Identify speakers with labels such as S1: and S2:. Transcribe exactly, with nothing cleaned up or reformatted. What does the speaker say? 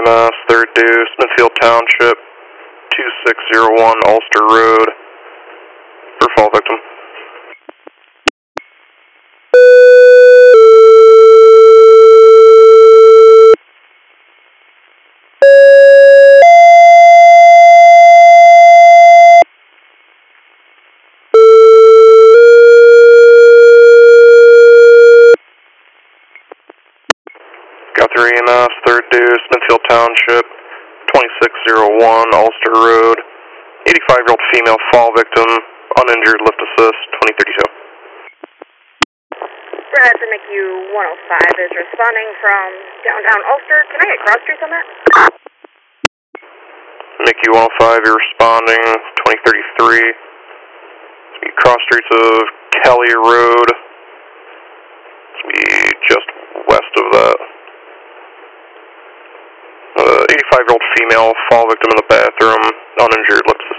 S1: S, third due, Smithfield Township, two six zero one Ulster Road, for fall victim. Guthrie E M S, third due, Smithfield Township, twenty-six zero one Ulster Road, eighty-five-year-old female fall victim, uninjured, lift assist, twenty thirty-two.
S2: Bradford M C U one oh five is responding from downtown Ulster. Can I get cross streets on that?
S1: M C U one oh five, you're responding, twenty thirty-three. Cross streets of Kelly Road. It's be just west of that. Uh, eighty-five-year-old female fall victim in the bathroom, uninjured, lift